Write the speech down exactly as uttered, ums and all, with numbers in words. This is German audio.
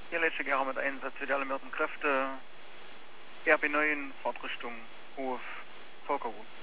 Hier letzte Jahre mit Einsatz für die alarmierten Kräfte. R B neun, Fahrtrichtung Hof, Volkergut.